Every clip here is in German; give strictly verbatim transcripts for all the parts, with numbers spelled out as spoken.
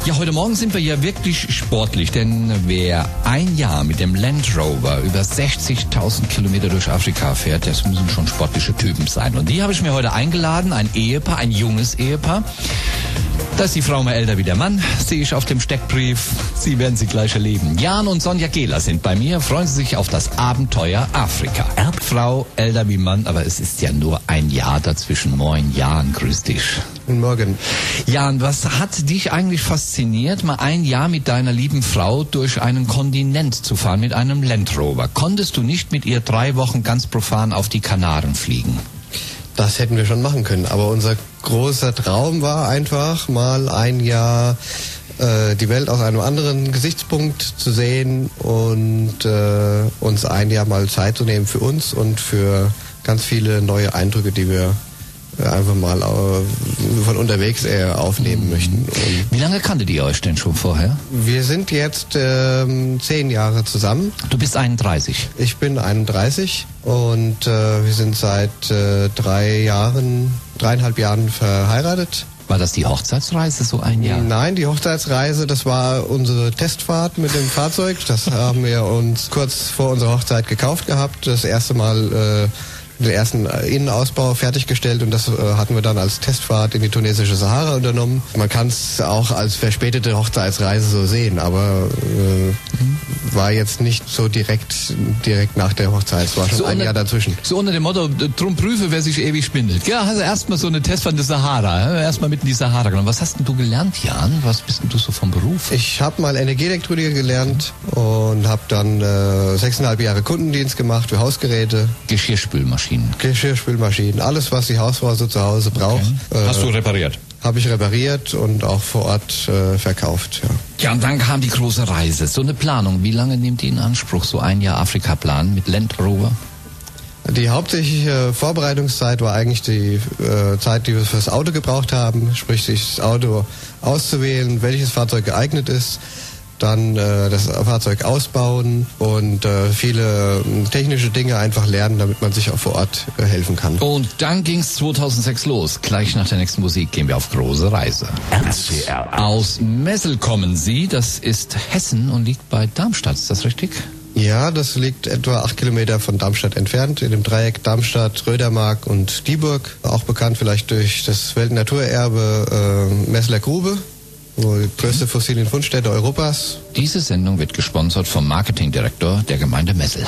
Ja, heute Morgen sind wir ja wirklich sportlich, denn wer ein Jahr mit dem Land Rover über sechzigtausend Kilometer durch Afrika fährt, das müssen schon sportliche Typen sein. Und die habe ich mir heute eingeladen, ein Ehepaar, ein junges Ehepaar. Da ist die Frau mal älter wie der Mann, sehe ich auf dem Steckbrief. Sie werden sie gleich erleben. Jan und Sonja Gehler sind bei mir. Freuen Sie sich auf das Abenteuer Afrika. Frau älter wie Mann, aber es ist ja nur ein Jahr dazwischen. Moin, Jan, grüß dich. Guten Morgen. Jan, was hat dich eigentlich fasziniert, mal ein Jahr mit deiner lieben Frau durch einen Kontinent zu fahren mit einem Land Rover? Konntest du nicht mit ihr drei Wochen ganz profan auf die Kanaren fliegen? Das hätten wir schon machen können, aber unser großer Traum war einfach mal ein Jahr äh, die Welt aus einem anderen Gesichtspunkt zu sehen und äh, uns ein Jahr mal Zeit zu nehmen für uns und für ganz viele neue Eindrücke, die wir einfach mal äh, von unterwegs äh, aufnehmen mhm. möchten. Und wie lange kanntet ihr euch denn schon vorher? Wir sind jetzt ähm, zehn Jahre zusammen. Du bist einunddreißig. Ich bin einunddreißig und äh, wir sind seit äh, drei Jahren, dreieinhalb Jahren verheiratet. War das die Hochzeitsreise, so ein Jahr? Nein, die Hochzeitsreise, das war unsere Testfahrt mit dem Fahrzeug. Das haben wir uns kurz vor unserer Hochzeit gekauft gehabt. Das erste Mal äh, den ersten Innenausbau fertiggestellt und das äh, hatten wir dann als Testfahrt in die tunesische Sahara unternommen. Man kann es auch als verspätete Hochzeitsreise so sehen, aber äh, mhm. war jetzt nicht so direkt direkt nach der Hochzeit. Es war schon so ein unter, Jahr dazwischen. So unter dem Motto, drum prüfe, wer sich ewig spindelt. Ja, also erstmal so eine Testfahrt in der Sahara, erstmal mitten in die Sahara genommen. Was hast denn du gelernt, Jan? Was bist denn du so vom Beruf? Ich habe mal Energieelektroniker gelernt und habe dann äh, sechseinhalb Jahre Kundendienst gemacht für Hausgeräte. Geschirrspülmaschinen. Geschirrspülmaschinen, alles, was die Hausfrau so zu Hause braucht. Okay. Hast äh, du repariert? Habe ich repariert und auch vor Ort äh, verkauft, ja. Ja, und dann kam die große Reise. So eine Planung, wie lange nimmt die in Anspruch, so ein Jahr Afrika-Plan mit Land Rover? Die hauptsächliche Vorbereitungszeit war eigentlich die äh, Zeit, die wir fürs Auto gebraucht haben, sprich das Auto auszuwählen, welches Fahrzeug geeignet ist. Dann äh, das Fahrzeug ausbauen und äh, viele äh, technische Dinge einfach lernen, damit man sich auch vor Ort äh, helfen kann. Und dann ging's zweitausendsechs los. Gleich nach der nächsten Musik gehen wir auf große Reise. Aus Messel kommen Sie, das ist Hessen und liegt bei Darmstadt, ist das richtig? Ja, das liegt etwa acht Kilometer von Darmstadt entfernt, in dem Dreieck Darmstadt, Rödermark und Dieburg. Auch bekannt vielleicht durch das Weltnaturerbe äh, Messeler Grube. Die größte Fossilienfundstätte Europas. Diese Sendung wird gesponsert vom Marketingdirektor der Gemeinde Messel.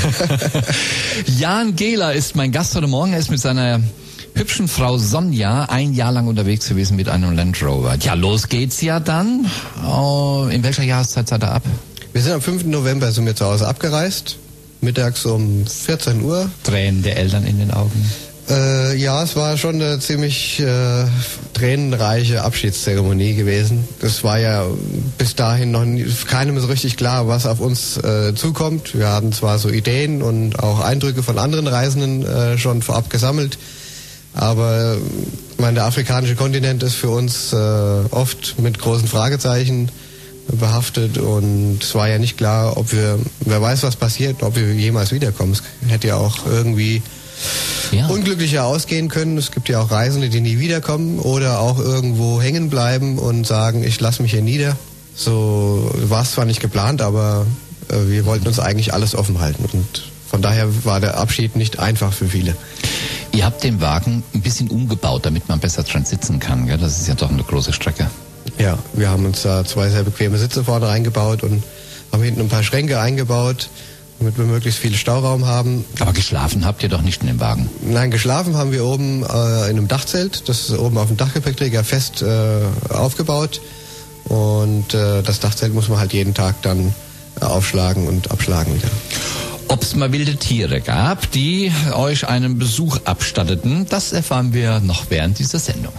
Jan Gehler ist mein Gast heute Morgen. Er ist mit seiner hübschen Frau Sonja ein Jahr lang unterwegs gewesen mit einem Land Rover. Ja, los geht's ja dann. Oh, in welcher Jahreszeit seid ihr ab? Wir sind am fünften November sind wir zu Hause abgereist. Mittags um vierzehn Uhr. Tränen der Eltern in den Augen. Äh, ja, es war schon eine ziemlich äh, tränenreiche Abschiedszeremonie gewesen. Das war ja bis dahin noch nie, keinem so richtig klar, was auf uns äh, zukommt. Wir hatten zwar so Ideen und auch Eindrücke von anderen Reisenden äh, schon vorab gesammelt, aber ich meine, der afrikanische Kontinent ist für uns äh, oft mit großen Fragezeichen behaftet und es war ja nicht klar, ob wir, wer weiß, was passiert, ob wir jemals wiederkommen. Es hätte ja auch irgendwie Ja. unglücklicher ausgehen können. Es gibt ja auch Reisende, die nie wiederkommen oder auch irgendwo hängen bleiben und sagen, ich lasse mich hier nieder. So war es zwar nicht geplant, aber äh, wir wollten uns eigentlich alles offen halten und von daher war der Abschied nicht einfach für viele. Ihr habt den Wagen ein bisschen umgebaut, damit man besser dran sitzen kann, gell? Das ist ja doch eine große Strecke. Ja, wir haben uns da zwei sehr bequeme Sitze vorne reingebaut und haben hinten ein paar Schränke eingebaut, damit wir möglichst viel Stauraum haben. Aber geschlafen habt ihr doch nicht in dem Wagen? Nein, geschlafen haben wir oben äh, in einem Dachzelt. Das ist oben auf dem Dachgepäckträger fest äh, aufgebaut. Und äh, das Dachzelt muss man halt jeden Tag dann äh, aufschlagen und abschlagen wieder. Ob es mal wilde Tiere gab, die euch einen Besuch abstatteten, das erfahren wir noch während dieser Sendung.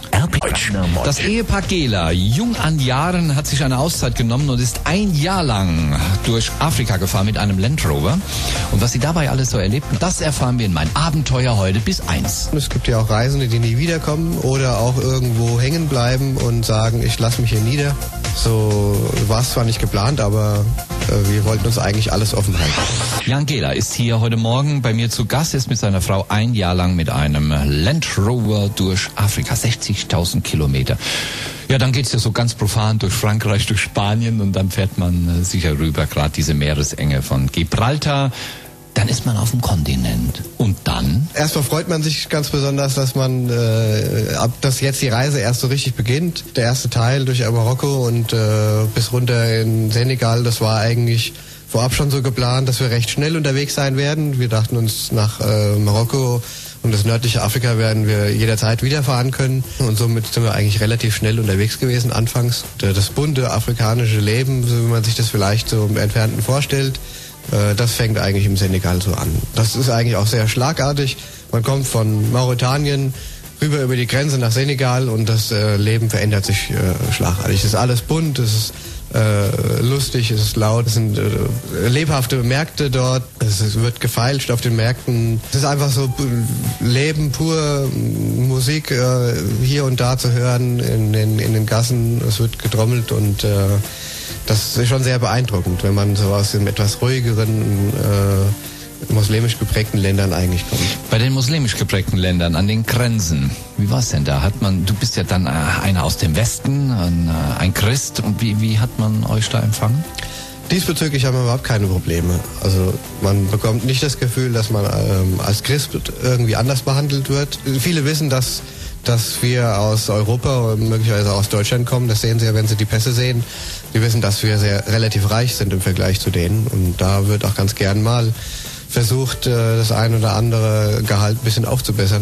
Das Ehepaar Gehler, jung an Jahren, hat sich eine Auszeit genommen und ist ein Jahr lang durch Afrika gefahren mit einem Land Rover. Und was sie dabei alles so erlebten, das erfahren wir in mein Abenteuer heute bis eins. Es gibt ja auch Reisende, die nie wiederkommen oder auch irgendwo hängen bleiben und sagen, ich lasse mich hier nieder. So war es zwar nicht geplant, aber äh, wir wollten uns eigentlich alles offen halten. Jan Gehler ist hier heute Morgen bei mir zu Gast, ist mit seiner Frau ein Jahr lang mit einem Land Rover durch Afrika, sechzigtausend Kilometer. Ja, dann geht's ja so ganz profan durch Frankreich, durch Spanien und dann fährt man äh, sicher rüber, gerade diese Meeresenge von Gibraltar. Dann ist man auf dem Kontinent. Und dann? Erstmal freut man sich ganz besonders, dass man, äh, ab, dass jetzt die Reise erst so richtig beginnt. Der erste Teil durch Marokko und äh, bis runter in Senegal, das war eigentlich vorab schon so geplant, dass wir recht schnell unterwegs sein werden. Wir dachten uns, nach äh, Marokko und das nördliche Afrika werden wir jederzeit wiederfahren können. Und somit sind wir eigentlich relativ schnell unterwegs gewesen anfangs. Das bunte afrikanische Leben, so wie man sich das vielleicht so im Entfernten vorstellt, das fängt eigentlich im Senegal so an. Das ist eigentlich auch sehr schlagartig. Man kommt von Mauretanien rüber über die Grenze nach Senegal und das äh, Leben verändert sich äh, schlagartig. Es ist alles bunt, es ist äh, lustig, es ist laut, es sind äh, lebhafte Märkte dort, es ist, wird gefeilscht auf den Märkten. Es ist einfach so Leben pur, Musik äh, hier und da zu hören in den, in den Gassen, es wird getrommelt und äh, das ist schon sehr beeindruckend, wenn man so aus den etwas ruhigeren, äh, muslimisch geprägten Ländern eigentlich kommt. Bei den muslimisch geprägten Ländern, an den Grenzen, wie war es denn da? Hat man, du bist ja dann äh, einer aus dem Westen, ein, äh, ein Christ, und wie, wie hat man euch da empfangen? Diesbezüglich haben wir überhaupt keine Probleme. Also man bekommt nicht das Gefühl, dass man ähm, als Christ irgendwie anders behandelt wird. Viele wissen, dass dass wir aus Europa und möglicherweise aus Deutschland kommen. Das sehen Sie ja, wenn Sie die Pässe sehen. Sie wissen, dass wir sehr relativ reich sind im Vergleich zu denen. Und da wird auch ganz gern mal versucht, das ein oder andere Gehalt ein bisschen aufzubessern.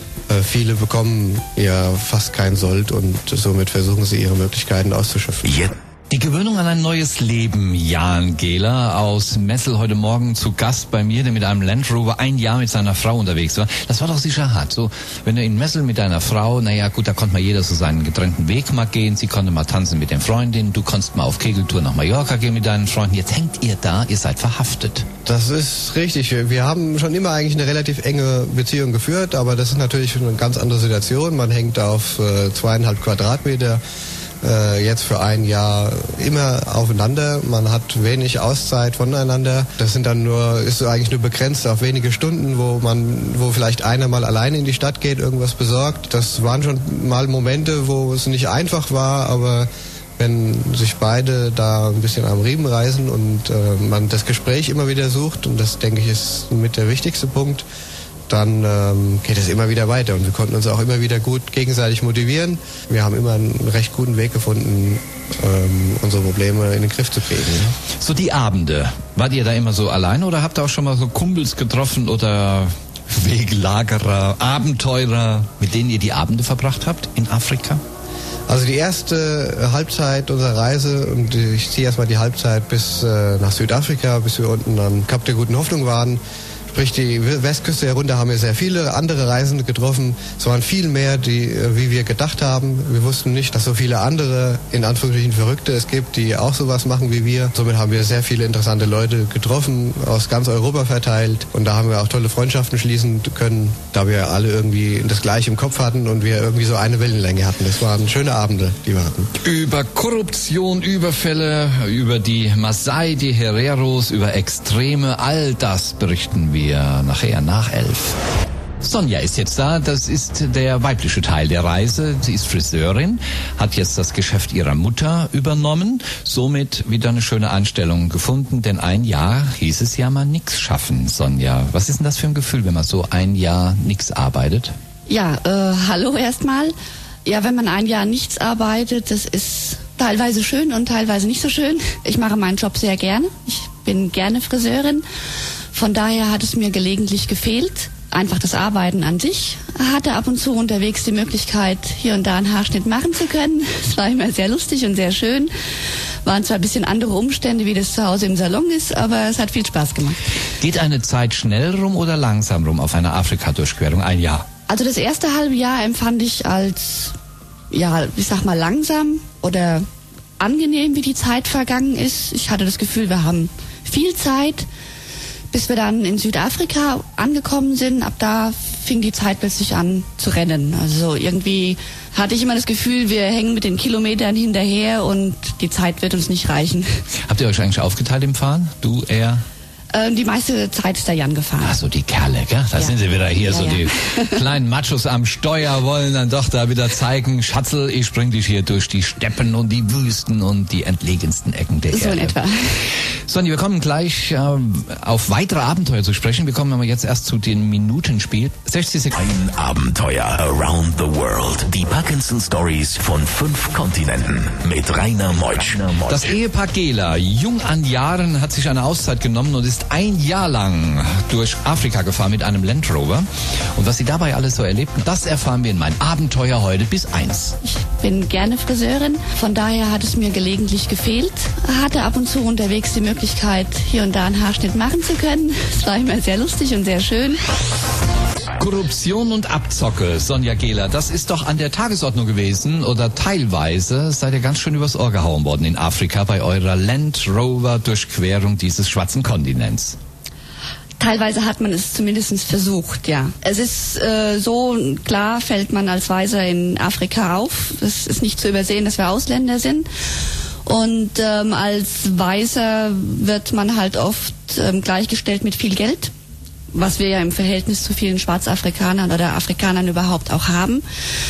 Viele bekommen ja fast kein Sold und somit versuchen sie, ihre Möglichkeiten auszuschöpfen. Yep. Die Gewöhnung an ein neues Leben. Jan Gehler aus Messel heute Morgen zu Gast bei mir, der mit einem Land Rover ein Jahr mit seiner Frau unterwegs war. Das war doch sicher hart. So, wenn du in Messel mit deiner Frau, naja gut, da konnte mal jeder so seinen getrennten Weg mal gehen. Sie konnte mal tanzen mit den Freundinnen, du konntest mal auf Kegeltour nach Mallorca gehen mit deinen Freunden. Jetzt hängt ihr da, ihr seid verhaftet. Das ist richtig. Wir haben schon immer eigentlich eine relativ enge Beziehung geführt, aber das ist natürlich eine ganz andere Situation. Man hängt auf äh, zweieinhalb Quadratmeter. Jetzt für ein Jahr immer aufeinander. Man hat wenig Auszeit voneinander. Das sind dann nur, ist eigentlich nur begrenzt auf wenige Stunden, wo man, wo vielleicht einer mal alleine in die Stadt geht, irgendwas besorgt. Das waren schon mal Momente, wo es nicht einfach war, aber wenn sich beide da ein bisschen am Riemen reißen und äh, man das Gespräch immer wieder sucht, und das denke ich ist mit der wichtigste Punkt, dann ähm, geht es immer wieder weiter und wir konnten uns auch immer wieder gut gegenseitig motivieren. Wir haben immer einen recht guten Weg gefunden, ähm, unsere Probleme in den Griff zu kriegen. Ja. So die Abende, wart ihr da immer so alleine oder habt ihr auch schon mal so Kumpels getroffen oder Wegelagerer, Abenteurer, mit denen ihr die Abende verbracht habt in Afrika? Also die erste Halbzeit unserer Reise, und ich ziehe erstmal die Halbzeit bis äh, nach Südafrika, bis wir unten am Kap der Guten Hoffnung waren. Sprich, die Westküste herunter haben wir sehr viele andere Reisende getroffen. Es waren viel mehr, die, wie wir gedacht haben. Wir wussten nicht, dass so viele andere, in Anführungsstrichen Verrückte, es gibt, die auch sowas machen wie wir. Somit haben wir sehr viele interessante Leute getroffen, aus ganz Europa verteilt. Und da haben wir auch tolle Freundschaften schließen können, da wir alle irgendwie das Gleiche im Kopf hatten und wir irgendwie so eine Wellenlänge hatten. Das waren schöne Abende, die wir hatten. Über Korruption, Überfälle, über die Maasai, die Hereros, über Extreme, all das berichten wir nachher nach elf. Sonja ist jetzt da, das ist der weibliche Teil der Reise. Sie ist Friseurin, hat jetzt das Geschäft ihrer Mutter übernommen, somit wieder eine schöne Anstellung gefunden, denn ein Jahr hieß es ja mal nix schaffen. Sonja, was ist denn das für ein Gefühl, wenn man so ein Jahr nix arbeitet? Ja, äh, hallo erstmal. Ja, wenn man ein Jahr nichts arbeitet, das ist teilweise schön und teilweise nicht so schön. Ich mache meinen Job sehr gerne, ich bin gerne Friseurin. Von daher hat es mir gelegentlich gefehlt. Einfach das Arbeiten an sich. Hatte ab und zu unterwegs die Möglichkeit, hier und da einen Haarschnitt machen zu können. Es war immer sehr lustig und sehr schön. Waren zwar ein bisschen andere Umstände, wie das zu Hause im Salon ist, aber es hat viel Spaß gemacht. Geht eine Zeit schnell rum oder langsam rum auf einer Afrika-Durchquerung? Ein Jahr? Also das erste halbe Jahr empfand ich als, ja, ich sag mal langsam oder angenehm, wie die Zeit vergangen ist. Ich hatte das Gefühl, wir haben viel Zeit. Bis wir dann in Südafrika angekommen sind, ab da fing die Zeit plötzlich an zu rennen. Also irgendwie hatte ich immer das Gefühl, wir hängen mit den Kilometern hinterher und die Zeit wird uns nicht reichen. Habt ihr euch eigentlich aufgeteilt im Fahren? Du, er? Äh, die meiste Zeit ist der Jan gefahren. Ach so, die Kerle, gell? Da ja. sind sie wieder hier, ja, so ja. die kleinen Machos am Steuer wollen dann doch da wieder zeigen, Schatzel, ich bring dich hier durch die Steppen und die Wüsten und die entlegensten Ecken der so Erde. So in etwa. Sonja, wir kommen gleich äh, auf weitere Abenteuer zu sprechen. Wir kommen aber jetzt erst zu den Minutenspiel. sechzig Sekunden. Ein Abenteuer around the world. Die Parkinson Stories von fünf Kontinenten mit Rainer Meutsch. Das Ehepaar Gehler, jung an Jahren, hat sich eine Auszeit genommen und ist ein Jahr lang durch Afrika gefahren mit einem Land Rover. Und was sie dabei alles so erlebten, das erfahren wir in mein Abenteuer heute bis eins. Ich bin gerne Friseurin, von daher hat es mir gelegentlich gefehlt. Hatte ab und zu unterwegs die Möglichkeit, hier und da einen Haarschnitt machen zu können. Es war immer sehr lustig und sehr schön. Korruption und Abzocke, Sonja Gehler, das ist doch an der Tagesordnung gewesen oder teilweise seid ihr ganz schön übers Ohr gehauen worden in Afrika bei eurer Land Rover Durchquerung dieses schwarzen Kontinents. Teilweise hat man es zumindest versucht, ja. Es ist äh, so, klar fällt man als Weißer in Afrika auf. Es ist nicht zu übersehen, dass wir Ausländer sind. Und ähm, als Weißer wird man halt oft ähm, gleichgestellt mit viel Geld, was wir ja im Verhältnis zu vielen Schwarzafrikanern oder Afrikanern überhaupt auch haben.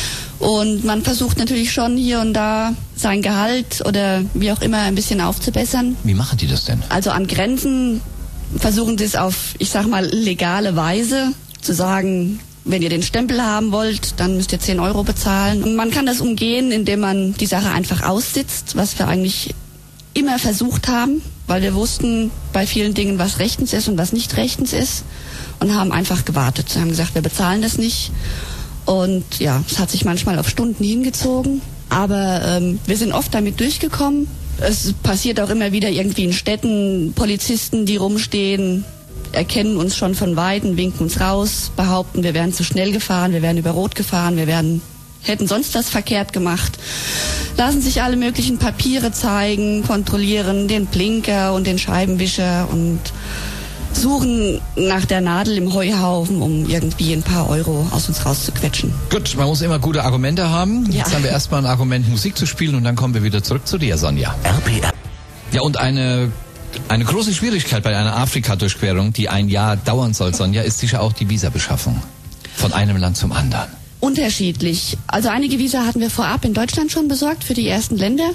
Und man versucht natürlich schon hier und da sein Gehalt oder wie auch immer ein bisschen aufzubessern. Wie machen die das denn? Also an Grenzen versuchen sie es auf, ich sag mal, legale Weise zu sagen, wenn ihr den Stempel haben wollt, dann müsst ihr zehn Euro bezahlen. Und man kann das umgehen, indem man die Sache einfach aussitzt, was wir eigentlich immer versucht haben, weil wir wussten bei vielen Dingen, was rechtens ist und was nicht rechtens ist, und haben einfach gewartet. Sie haben gesagt, wir bezahlen das nicht. Und ja, es hat sich manchmal auf Stunden hingezogen, aber ähm, wir sind oft damit durchgekommen. Es passiert auch immer wieder irgendwie in Städten, Polizisten, die rumstehen, erkennen uns schon von Weitem, winken uns raus, behaupten, wir wären zu schnell gefahren, wir wären über Rot gefahren, wir wären, hätten sonst was verkehrt gemacht. Lassen sich alle möglichen Papiere zeigen, kontrollieren den Blinker und den Scheibenwischer und suchen nach der Nadel im Heuhaufen, um irgendwie ein paar Euro aus uns rauszuquetschen. Gut, man muss immer gute Argumente haben. Ja. Jetzt haben wir erstmal ein Argument, Musik zu spielen, und dann kommen wir wieder zurück zu dir, Sonja. R P R. Ja, und eine eine große Schwierigkeit bei einer Afrika-Durchquerung, die ein Jahr dauern soll, Sonja, ist sicher auch die Visabeschaffung von einem Land zum anderen. Unterschiedlich. Also einige Visa hatten wir vorab in Deutschland schon besorgt für die ersten Länder.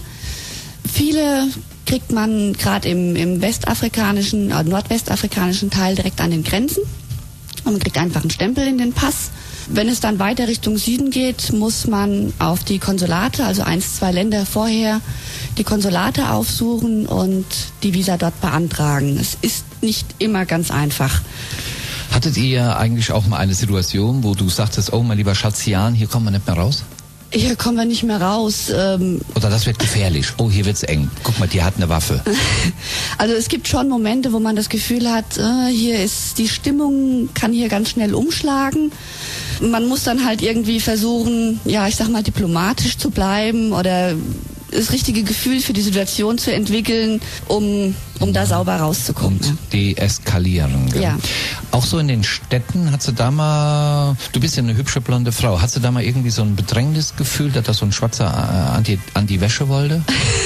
Viele kriegt man gerade im, im westafrikanischen, äh, nordwestafrikanischen Teil direkt an den Grenzen. Und man kriegt einfach einen Stempel in den Pass. Wenn es dann weiter Richtung Süden geht, muss man auf die Konsulate, also eins, zwei Länder vorher, die Konsulate aufsuchen und die Visa dort beantragen. Es ist nicht immer ganz einfach. Hattet ihr eigentlich auch mal eine Situation, wo du sagtest, oh mein lieber Schatz Jan, hier kommen wir nicht mehr raus? Hier kommen wir nicht mehr raus. Ähm Oder das wird gefährlich. Oh, hier wird's eng. Guck mal, die hat eine Waffe. Also es gibt schon Momente, wo man das Gefühl hat, äh, hier ist die Stimmung, kann hier ganz schnell umschlagen. Man muss dann halt irgendwie versuchen, ja, ich sag mal, diplomatisch zu bleiben oder das richtige Gefühl für die Situation zu entwickeln, um, um da sauber rauszukommen. Und deeskalieren. Gell? Ja. Auch so in den Städten, hast du da mal, du bist ja eine hübsche blonde Frau, hast du da mal irgendwie so ein Bedrängnisgefühl, dass da so ein Schwarzer äh, an, die, an die Wäsche wollte?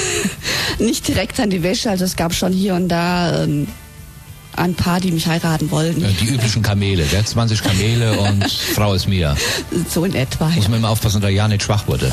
Nicht direkt an die Wäsche, also es gab schon hier und da ähm, ein paar, die mich heiraten wollten. Ja, die üblichen Kamele, gell? zwanzig Kamele und Frau ist mir. So in etwa. Muss Ja. man immer aufpassen, dass er ja nicht schwach wurde.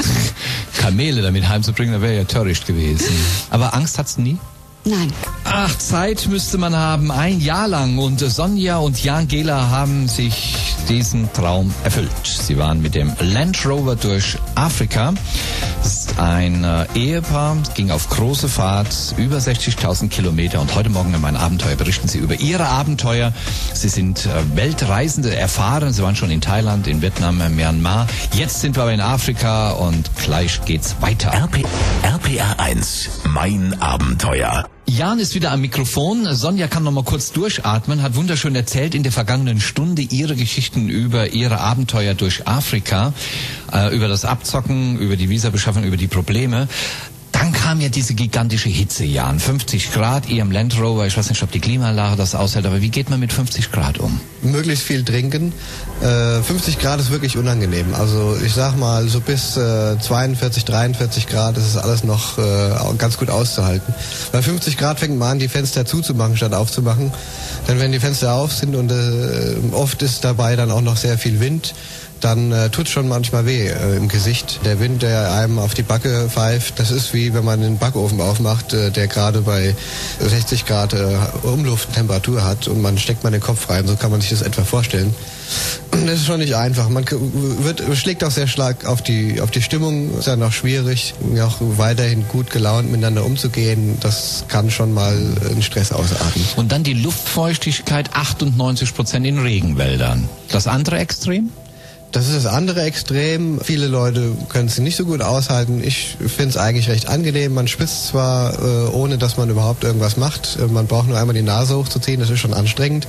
Kamele damit heimzubringen, das wäre ja töricht gewesen. Aber Angst hat's nie? Nein. Ach, Zeit müsste man haben, ein Jahr lang. Und Sonja und Jan Gehler haben sich diesen Traum erfüllt. Sie waren mit dem Land Rover durch Afrika. Das ist ein äh, Ehepaar, ging auf große Fahrt, über sechzigtausend Kilometer. Und heute Morgen in meinem Abenteuer berichten sie über ihre Abenteuer. Sie sind äh, Weltreisende, erfahren. Sie waren schon in Thailand, in Vietnam, in Myanmar. Jetzt sind wir aber in Afrika und gleich geht's weiter. R P R eins, mein Abenteuer. Jan ist wieder am Mikrofon. Sonja kann noch mal kurz durchatmen, hat wunderschön erzählt in der vergangenen Stunde ihre Geschichten über ihre Abenteuer durch Afrika, äh, über das Abzocken, über die Visabeschaffung, über die Probleme. Dann kam kam ja diese gigantische Hitzejahren. fünfzig Grad, ihr im Land Rover, ich weiß nicht, ob die Klimaanlage das aushält, aber wie geht man mit fünfzig Grad um? Möglichst viel trinken. Äh, fünfzig Grad ist wirklich unangenehm. Also ich sag mal, so bis äh, zweiundvierzig, dreiundvierzig Grad ist es alles noch äh, ganz gut auszuhalten. Bei fünfzig Grad fängt man an, die Fenster zuzumachen, statt aufzumachen. Denn wenn die Fenster auf sind und äh, oft ist dabei dann auch noch sehr viel Wind, dann äh, tut schon manchmal weh äh, im Gesicht. Der Wind, der einem auf die Backe pfeift, das ist wie wenn man den Backofen aufmacht, äh, der gerade bei sechzig Grad äh, Umlufttemperatur hat und man steckt mal den Kopf rein. So kann man sich das etwa vorstellen. Das ist schon nicht einfach. Man wird, schlägt auch sehr stark auf die, auf die Stimmung. Ist ja noch schwierig, auch weiterhin gut gelaunt miteinander umzugehen. Das kann schon mal einen Stress ausarten. Und dann die Luftfeuchtigkeit, achtundneunzig Prozent in Regenwäldern. Das andere Extrem? Das ist das andere Extrem. Viele Leute können es nicht so gut aushalten. Ich finde es eigentlich recht angenehm. Man schwitzt zwar, äh, ohne dass man überhaupt irgendwas macht. Man braucht nur einmal die Nase hochzuziehen, das ist schon anstrengend.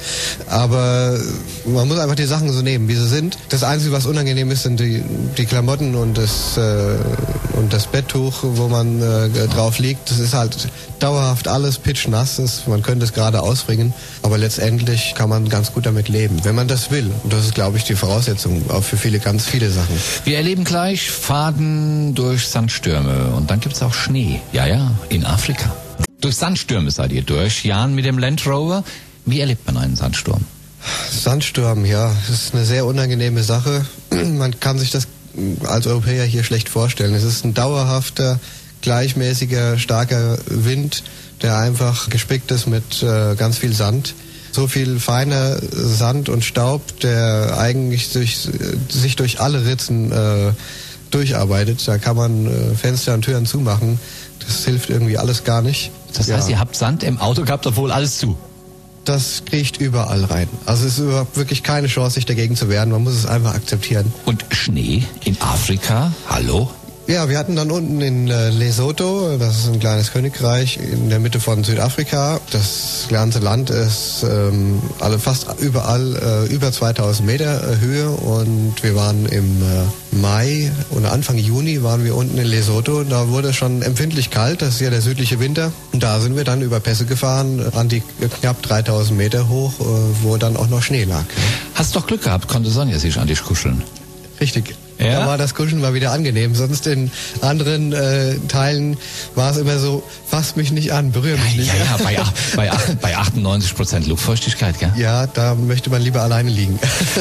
Aber man muss einfach die Sachen so nehmen, wie sie sind. Das Einzige, was unangenehm ist, sind die, die Klamotten und das, äh, und das Betttuch, wo man äh, drauf liegt. Das ist halt dauerhaft alles pitschnass. Das, man könnte es gerade ausbringen. Aber letztendlich kann man ganz gut damit leben, wenn man das will. Und das ist, glaube ich, die Voraussetzung auf für viele, ganz viele Sachen. Wir erleben gleich Faden durch Sandstürme und dann gibt's auch Schnee. Ja, ja, in Afrika. Durch Sandstürme seid ihr durch, Jan mit dem Land Rover. Wie erlebt man einen Sandsturm? Sandsturm, ja, das ist eine sehr unangenehme Sache. Man kann sich das als Europäer hier schlecht vorstellen. Es ist ein dauerhafter, gleichmäßiger, starker Wind, der einfach gespickt ist mit äh, ganz viel Sand. So viel feiner Sand und Staub, der eigentlich durch, sich durch alle Ritzen äh, durcharbeitet. Da kann man äh, Fenster und Türen zumachen. Das hilft irgendwie alles gar nicht. Das heißt, ja. Ihr habt Sand im Auto gehabt, obwohl alles zu? Das kriecht überall rein. Also es ist überhaupt wirklich keine Chance, sich dagegen zu wehren. Man muss es einfach akzeptieren. Und Schnee in Afrika? Hallo? Ja, wir hatten dann unten in äh, Lesotho, das ist ein kleines Königreich in der Mitte von Südafrika. Das ganze Land ist ähm, alle fast überall äh, über zweitausend Meter äh, Höhe und wir waren im äh, Mai und Anfang Juni waren wir unten in Lesotho. Da wurde es schon empfindlich kalt, das ist ja der südliche Winter. Und da sind wir dann über Pässe gefahren, an die knapp dreitausend Meter hoch, äh, wo dann auch noch Schnee lag. Hast doch Glück gehabt, konnte Sonja sich an dich kuscheln. Richtig. Ja? Da war das Kuscheln mal wieder angenehm. Sonst in anderen äh, Teilen war es immer so, fass mich nicht an, berühr mich ja, nicht. Ja, ja, bei, bei, bei achtundneunzig Prozent Luftfeuchtigkeit, gell? Ja, da möchte man lieber alleine liegen.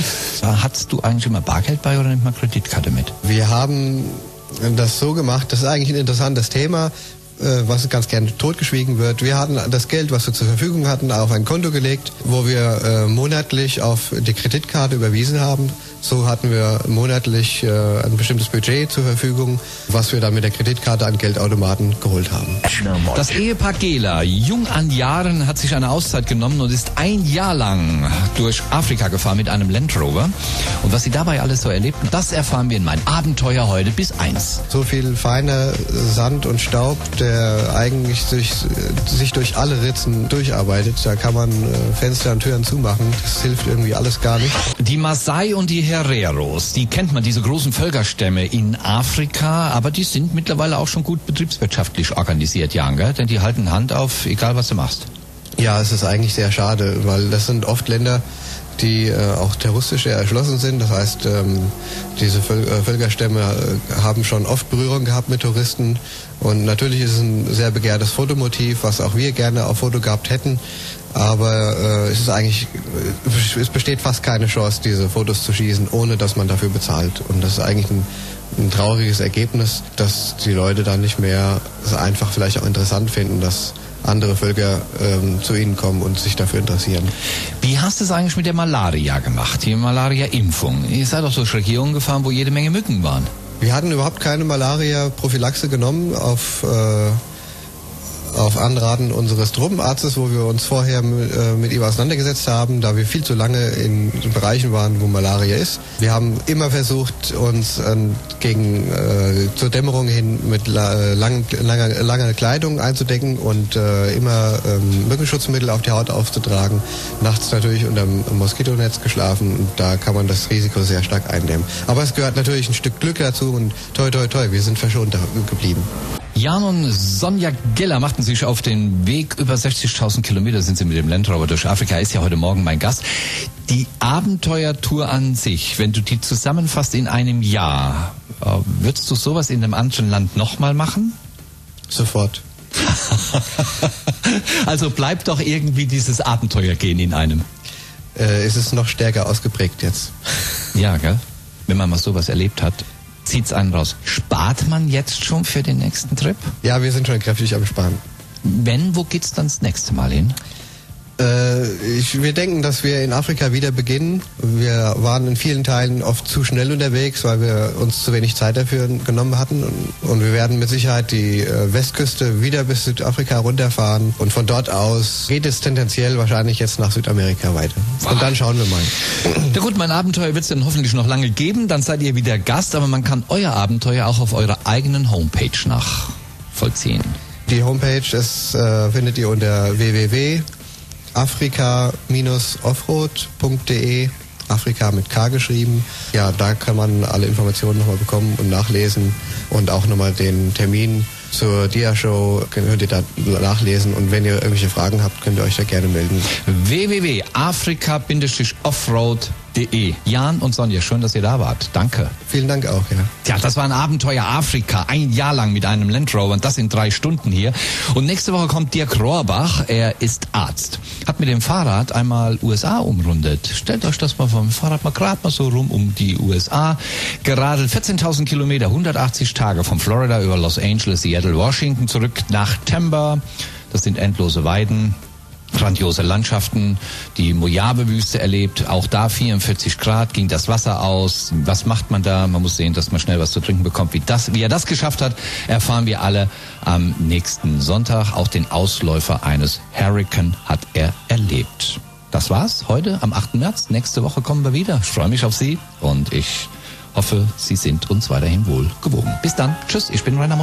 Hattest du eigentlich immer Bargeld bei oder nimmt man Kreditkarte mit? Wir haben das so gemacht, das ist eigentlich ein interessantes Thema, was ganz gerne totgeschwiegen wird. Wir hatten das Geld, was wir zur Verfügung hatten, auf ein Konto gelegt, wo wir äh, monatlich auf die Kreditkarte überwiesen haben. So hatten wir monatlich äh, ein bestimmtes Budget zur Verfügung, was wir dann mit der Kreditkarte an Geldautomaten geholt haben. Das Ehepaar Gehler, jung an Jahren, hat sich eine Auszeit genommen und ist ein Jahr lang durch Afrika gefahren mit einem Land Rover. Und was sie dabei alles so erlebten, das erfahren wir in mein Abenteuer heute bis eins. So viel feiner Sand und Staub, der eigentlich sich, sich durch alle Ritzen durcharbeitet. Da kann man äh, Fenster und Türen zumachen. Das hilft irgendwie alles gar nicht. Die Maasai und die Hereros, die kennt man, diese großen Völkerstämme in Afrika, aber die sind mittlerweile auch schon gut betriebswirtschaftlich organisiert, Jan, gell? Denn die halten Hand auf, egal was du machst. Ja, es ist eigentlich sehr schade, weil das sind oft Länder, die äh, auch terroristisch erschlossen sind. Das heißt, ähm, diese Völ äh, Völkerstämme äh, haben schon oft Berührung gehabt mit Touristen. Und natürlich ist es ein sehr begehrtes Fotomotiv, was auch wir gerne auf Foto gehabt hätten. Aber äh, es ist eigentlich, äh, es besteht fast keine Chance, diese Fotos zu schießen, ohne dass man dafür bezahlt. Und das ist eigentlich ein, ein trauriges Ergebnis, dass die Leute dann nicht mehr es einfach vielleicht auch interessant finden, dass andere Völker ähm, zu ihnen kommen und sich dafür interessieren. Wie hast du es eigentlich mit der Malaria gemacht, die Malaria-Impfung? Ihr seid doch durch Regionen gefahren, wo jede Menge Mücken waren. Wir hatten überhaupt keine Malaria-Prophylaxe genommen auf... Äh, auf Anraten unseres Truppenarztes, wo wir uns vorher äh, mit ihm auseinandergesetzt haben, da wir viel zu lange in Bereichen waren, wo Malaria ist. Wir haben immer versucht, uns äh, gegen äh, zur Dämmerung hin mit la lang, langer, langer Kleidung einzudecken und äh, immer ähm, Mückenschutzmittel auf die Haut aufzutragen. Nachts natürlich unter dem Moskitonetz geschlafen und da kann man das Risiko sehr stark einnehmen. Aber es gehört natürlich ein Stück Glück dazu und toi toi toi, wir sind verschont geblieben. Jan und Sonja Geller machten sich auf den Weg. Über sechzigtausend Kilometer sind sie mit dem Land Rover durch Afrika. Ist ja heute Morgen mein Gast. Die Abenteuertour an sich, wenn du die zusammenfasst in einem Jahr, würdest du sowas in einem anderen Land nochmal machen? Sofort. Also bleibt doch irgendwie dieses Abenteuergehen in einem. Äh, ist es noch stärker ausgeprägt jetzt. Ja, gell? Wenn man mal sowas erlebt hat, zieht's einen raus. Spart man jetzt schon für den nächsten Trip? Ja, wir sind schon kräftig am Sparen. Wenn, wo geht's dann das nächste Mal hin? Äh, ich, wir denken, dass wir in Afrika wieder beginnen. Wir waren in vielen Teilen oft zu schnell unterwegs, weil wir uns zu wenig Zeit dafür genommen hatten. Und, und wir werden mit Sicherheit die äh, Westküste wieder bis Südafrika runterfahren. Und von dort aus geht es tendenziell wahrscheinlich jetzt nach Südamerika weiter. Und dann schauen wir mal. Na gut, mein Abenteuer wird es dann hoffentlich noch lange geben. Dann seid ihr wieder Gast, aber man kann euer Abenteuer auch auf eurer eigenen Homepage nachvollziehen. Die Homepage ist, äh, findet ihr unter w w w punkt afrika Bindestrich offroad punkt de, Afrika mit K geschrieben. Ja, da kann man alle Informationen nochmal bekommen und nachlesen und auch nochmal den Termin zur Dia-Show könnt ihr da nachlesen und wenn ihr irgendwelche Fragen habt, könnt ihr euch da gerne melden. w w w punkt afrika Bindestrich offroad punkt de. Jan und Sonja, schön, dass ihr da wart. Danke. Vielen Dank auch, ja. Tja, das war ein Abenteuer Afrika, ein Jahr lang mit einem Land Rover und das in drei Stunden hier. Und nächste Woche kommt Dirk Rohrbach, er ist Arzt. Hat mit dem Fahrrad einmal U S A umrundet. Stellt euch das mal vom Fahrrad mal gerade mal so rum um die U S A. Geradelt vierzehntausend Kilometer, hundertachtzig Tage von Florida über Los Angeles, Seattle, Washington zurück nach Tampa. Das sind endlose Weiden. Grandiose Landschaften, die Mojave-Wüste erlebt, auch da vierundvierzig Grad, ging das Wasser aus. Was macht man da? Man muss sehen, dass man schnell was zu trinken bekommt. Wie, das, wie er das geschafft hat, erfahren wir alle am nächsten Sonntag. Auch den Ausläufer eines Hurricane hat er erlebt. Das war's heute am achten März. Nächste Woche kommen wir wieder. Ich freue mich auf Sie und ich hoffe, Sie sind uns weiterhin wohl gewogen. Bis dann. Tschüss, ich bin Rainer